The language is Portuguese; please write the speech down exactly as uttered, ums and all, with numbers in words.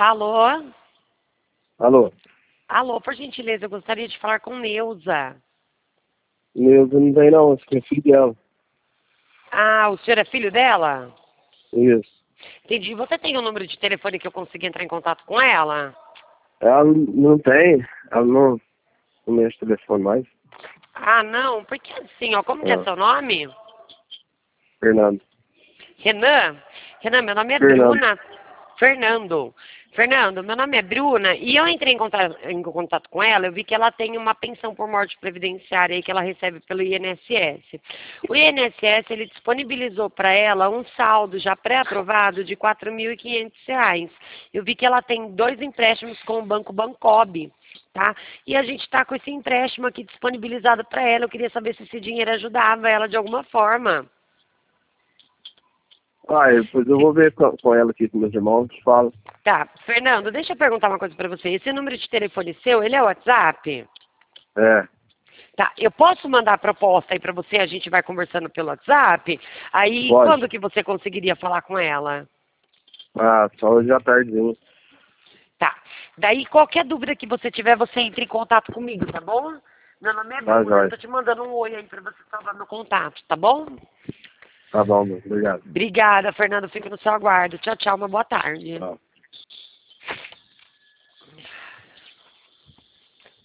Alô? Alô? Alô, por gentileza, eu gostaria de falar com Neuza. Neuza não vem não, acho que é filho dela. Ah, o senhor é filho dela? Isso. Entendi. Você tem o número de telefone que eu consiga entrar em contato com ela? Ela não tem, ela não, não mexe telefone mais. Ah, não, porque assim, ó, como que é Ah, seu nome? Fernando. Renan? Renan, meu nome é Fernando. Bruna. Fernando. Fernando, meu nome é Bruna e eu entrei em contato, em contato com ela, eu vi que ela tem uma pensão por morte previdenciária aí que ela recebe pelo I N S S. O I N S S, ele disponibilizou para ela um saldo já pré-aprovado de quatro mil e quinhentos reais. Eu vi que ela tem dois empréstimos com o Banco Bancob, tá? E a gente está com esse empréstimo aqui disponibilizado para ela. Eu queria saber se esse dinheiro ajudava ela de alguma forma. Ah, depois eu vou ver com, com ela aqui, com meus irmãos, te falo. Tá, Fernando, deixa eu perguntar uma coisa para você. Esse número de telefone seu, ele é o WhatsApp? É, Tá, eu posso mandar a proposta aí para você, a gente vai conversando pelo WhatsApp? Aí, quando pode. que você conseguiria falar com ela? Ah, só hoje à tardezinha. Tá, daí qualquer dúvida que você tiver, você entra em contato comigo, tá bom? Meu nome é Tá, Bruna, eu jóia. tô te mandando um oi aí para você salvar meu contato, tá bom? Tá bom, meu. Obrigado. Obrigada, Fernando, fico no seu aguardo. Tchau, tchau, uma boa tarde. Tchau.